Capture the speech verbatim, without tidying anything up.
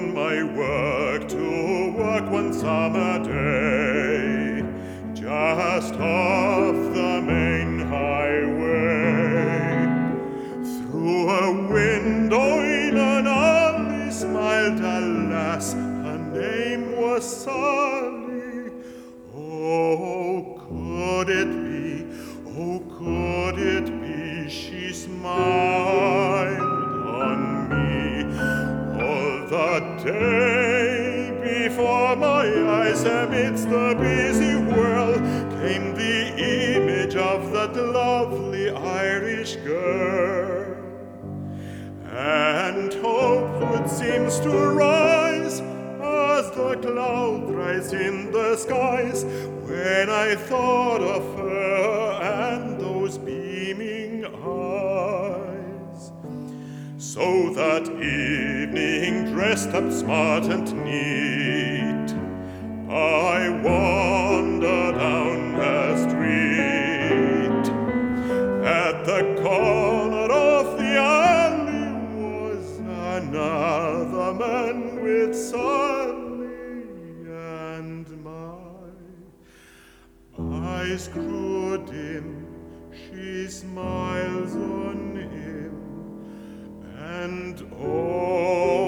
on my work to work one summer day, just off the main highway. Through a window in an alley smiled a lass, her name was Sally. Oh, could it be, oh, could it be, she smiled on me. All the day before my eyes, amidst the busy whirl, came the image of that lovely Irish girl. And hope would seem to rise as the cloud rise in the skies, when I thought of her and those beaming eyes. So that evening, dressed up smart and neat, I wandered down the street. At the corner of the alley was another man with Sally, and my eyes grew dim. She smiles on him, and oh,